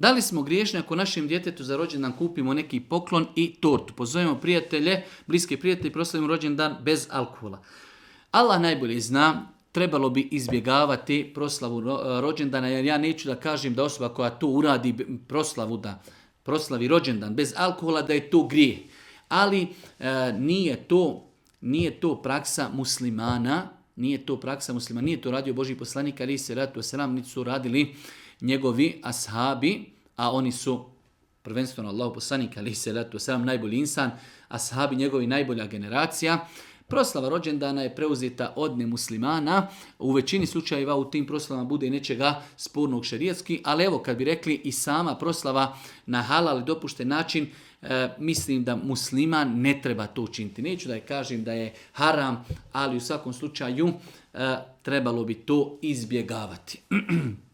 Da li smo griješni ako našem djetetu za rođendan kupimo neki poklon i tortu? Pozovemo prijatelje, bliske prijatelje i proslavimo rođendan bez alkohola. Allah najbolje zna, trebalo bi izbjegavati proslavu rođendana, jer ja neću da kažem da osoba koja to uradi proslavi rođendan bez alkohola, da je to grijeh. Ali nije to praksa muslimana, nije to radio Božji poslanik, ali se ratu selam, niti su radili njegovi ashabi, a oni su prvenstveno Allahu poslanik, ali se ratu selam, najbolji insan, ashabi njegovi najbolja generacija. Proslava rođendana je preuzeta od nemuslimana. U većini slučajeva u tim proslavama bude i nečega spornog šerijatski, ali evo kad bi rekli i sama proslava na halal i dopušten način, mislim da musliman ne treba to učiniti. Neću da je kažem da je haram, ali u svakom slučaju trebalo bi to izbjegavati.